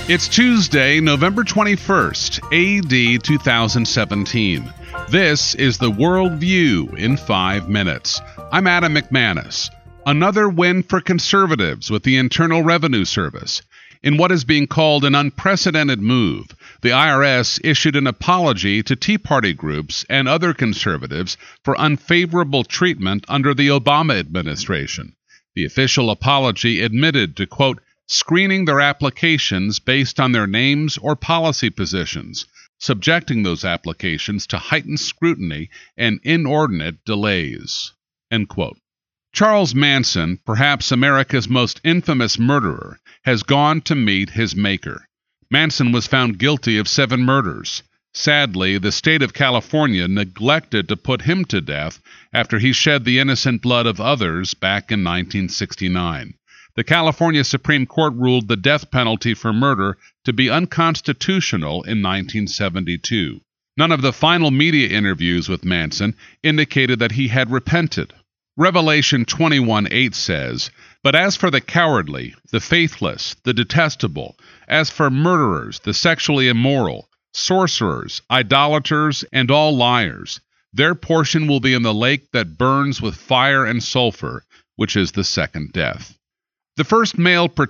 It's Tuesday, November 21st, AD 2017. This is the World View in 5 minutes. I'm Adam McManus. Another win for conservatives with the Internal Revenue Service. In what is being called an unprecedented move, the IRS issued an apology to Tea Party groups and other conservatives for unfavorable treatment under the Obama administration. The official apology admitted to, quote, screening their applications based on their names or policy positions, subjecting those applications to heightened scrutiny and inordinate delays, end quote. Charles Manson, perhaps America's most infamous murderer, has gone to meet his maker. Manson was found guilty of 7 murders. Sadly, the state of California neglected to put him to death after he shed the innocent blood of others back in 1969. The California Supreme Court ruled the death penalty for murder to be unconstitutional in 1972. None of the final media interviews with Manson indicated that he had repented. Revelation 21:8 says, "But as for the cowardly, the faithless, the detestable, as for murderers, the sexually immoral, sorcerers, idolaters, and all liars, their portion will be in the lake that burns with fire and sulfur, which is the second death." The first male